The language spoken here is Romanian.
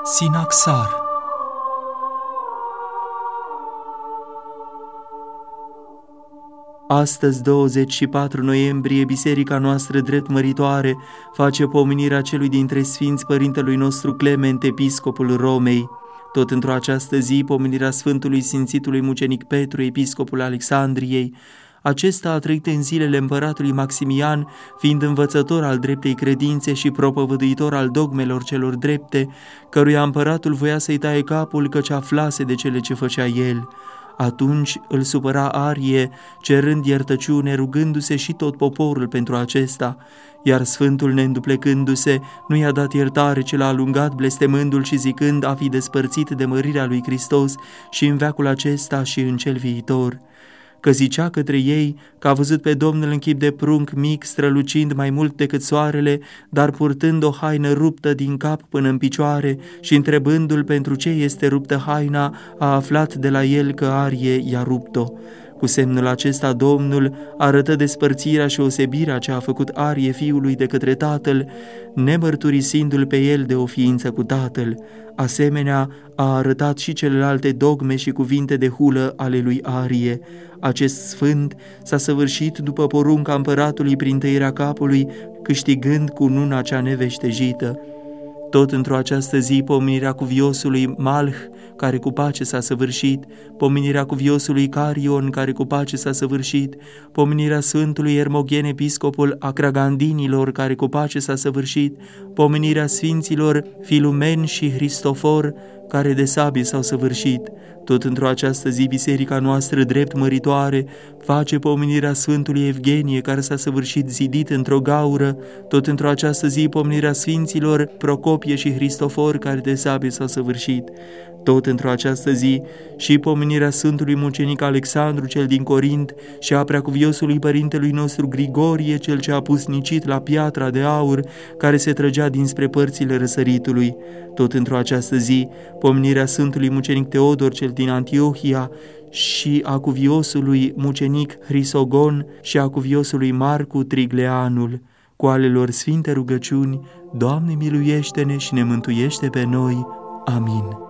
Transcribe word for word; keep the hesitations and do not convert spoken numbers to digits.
Sinaxar. Astăzi, douăzeci și patru noiembrie, biserica noastră drept măritoare face pomenirea celui dintre sfinți părintelui nostru Clement, episcopul Romei. Tot într-o această zi, pomenirea Sfântului Sfințitului Mucenic Petru, episcopul Alexandriei. Acesta a trăit în zilele împăratului Maximian, fiind învățător al dreptei credințe și propovăduitor al dogmelor celor drepte, căruia împăratul voia să-i taie capul, căci aflase de cele ce făcea el. Atunci îl supăra Arie, cerând iertăciune, rugându-se și tot poporul pentru acesta, iar Sfântul, neînduplecându-se, nu i-a dat iertare, ci l-a alungat, blestemându-l și zicând a fi despărțit de mărirea lui Hristos și în veacul acesta și în cel viitor. Că zicea către ei că a văzut pe Domnul în chip de prunc mic, strălucind mai mult decât soarele, dar purtând o haină ruptă din cap până în picioare, și întrebându-l pentru ce este ruptă haina, a aflat de la el că Arie i-a rupt-o. Cu semnul acesta Domnul arătă despărțirea și osebirea ce a făcut Arie fiului de către tatăl, nemărturisindu-l pe el de o ființă cu tatăl. Asemenea, a arătat și celelalte dogme și cuvinte de hulă ale lui Arie. Acest sfânt s-a săvârșit după porunca împăratului prin tăierea capului, câștigând cununa cea neveștejită. Tot într-o această zi, pomenirea cuviosului Malh, care cu pace s-a săvârșit, pomenirea cuviosului Carion, care cu pace s-a săvârșit, pomenirea Sfântului Ermogen, episcopul Acragandinilor, care cu pace s-a săvârșit, pomenirea Sfinților Filumen și Hristofor, care de sabie s-au săvârșit. Tot într-o această zi, biserica noastră drept măritoare face pomenirea Sfântului Evgenie, care s-a săvârșit zidit într-o gaură. Tot într-o această zi, pomenirea Sfinților Procopie și Hristofor, care de sabie s-au săvârșit. Tot într-o această zi și pomenirea Sfântului Mucenic Alexandru cel din Corint și a preacuviosului părintelui nostru Grigorie, cel ce a pusnicit la piatra de aur care se trăgea dinspre părțile răsăritului. Tot într-o această zi, pomenirea Sfântului Mucenic Teodor cel din Antiohia și a cuviosului Mucenic Hrisogon și a cuviosului Marcu Trigleanul. Cu ale lor sfinte rugăciuni, Doamne miluiește-ne și ne mântuiește pe noi. Amin.